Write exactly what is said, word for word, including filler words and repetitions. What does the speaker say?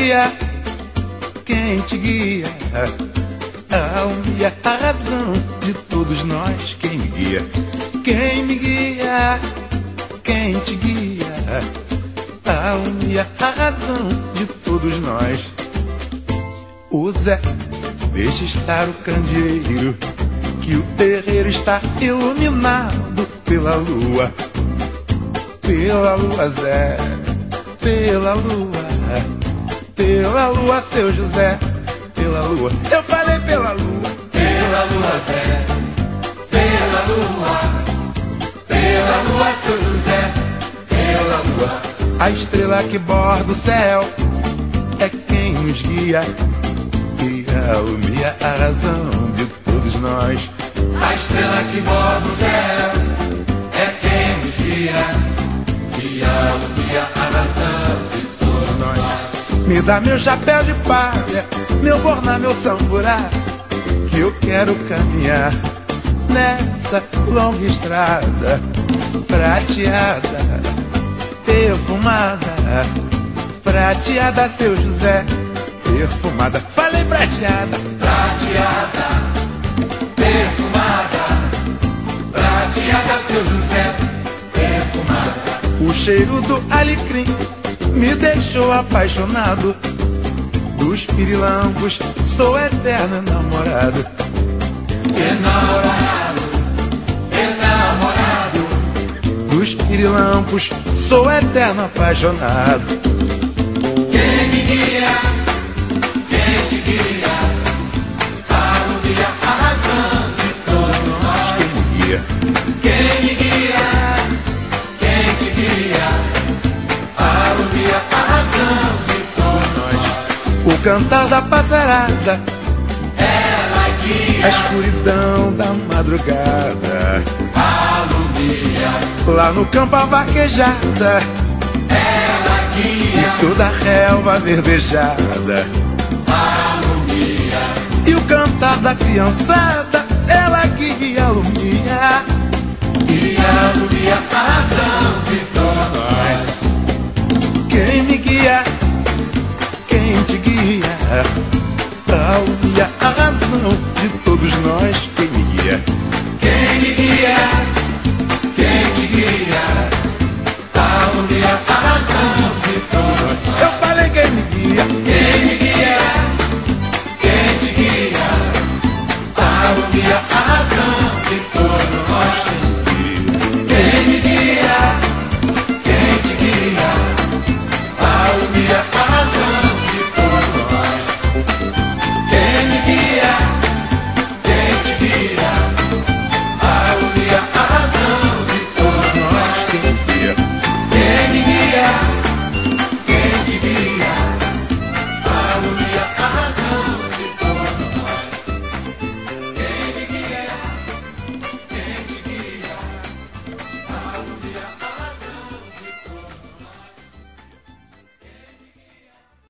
guia? Quem te guia? A alma e a razão de todos nós. Quem me guia? Quem me guia? Quem te guia? A alma e a razão de todos nós. O Zé, deixa estar o candeeiro, que o terreiro está iluminado pela lua. Pela lua, Zé, pela lua, pela lua, seu José, pela lua. Eu falei pela lua. Pela lua, Zé, pela lua, pela lua, seu José, pela lua. A estrela que borda o céu é quem nos guia, e alumia a razão de todos nós. A estrela que borda o céu é quem nos guia, e alumia a razão de todos nós. Me dá meu chapéu de palha, meu borná, meu samburá, que eu quero caminhar nessa longa estrada prateada, perfumada, prateada, seu José, perfumada. Falei prateada. Prateada, perfumada, prateada, seu José, perfumada. O cheiro do alecrim me deixou apaixonado, dos pirilampos sou eterno enamorado. Enamorado, enamorado. Dos pirilampos sou eterno apaixonado. Quem me guia, quem te guia, alumia a razão de todos nós. Quem me guia? Quem me guia, quem te guia, alumia a razão de todos nós. O cantar da passarada, Ela guia, a escuridão da madrugada, alumia, lá no campo a vaquejada, ela guia, e toda a relva verdejada, alumia, e o cantar da criançada, ela guia, alumia, e alumia a razão de todos nós. quem me guia, quem te guia, alumia a razão de todos nós. Quem me guia? Quem me guia, quem te guia, alumia a razão de todos nós. Eu falei quem me guia. Quem me guia, quem te guia, alumia a razão